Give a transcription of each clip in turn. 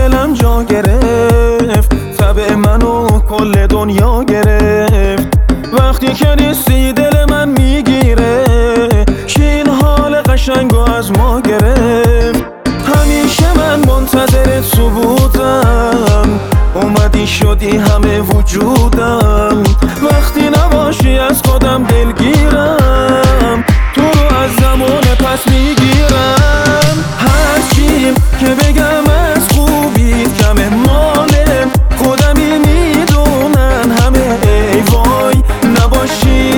دلم جا گرفت، طبع منو کل دنیا گرفت. وقتی که نیستی دل من میگیره، که این حال قشنگو از ما گرفت. همیشه من منتظر تو بودم، اومدی شدی همه وجودم. وقتی نباشی از خودم دلگیرم، تو رو از زمان پس میگیرم. هرچیم که بگم از خوبیت کمه، مال خودمی میدونن همه. ای وای نباشی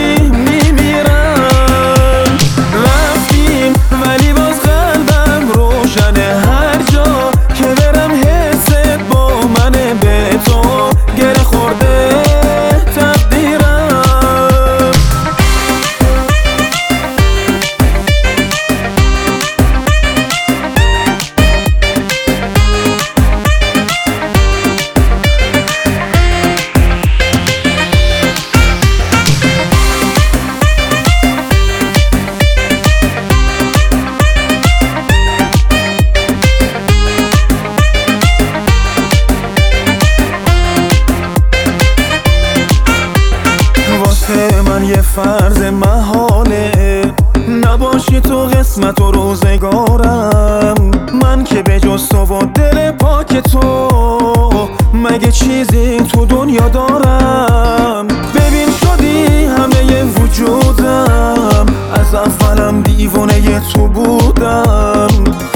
میمیرم. رفتیم ولی باز قلبم روشنه، هر جا که برم حست با منه. به تو گره خورده تقدیرم. من یه فرض محاله، نباشی تو قسمت و روزگارم. من که به جز تو و دل پاک تو مگه چیزی تو دنیا دارم. ببین شدی همه وجودم، از اولم دیوانه تو بودم.